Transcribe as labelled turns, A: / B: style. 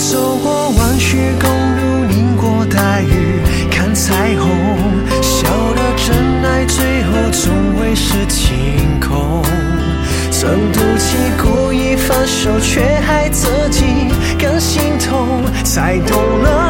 A: 走过弯曲公路，淋过大雨，看彩虹，笑的真爱最后总会是晴空。曾赌气故意分手，却害自己更心痛，才懂了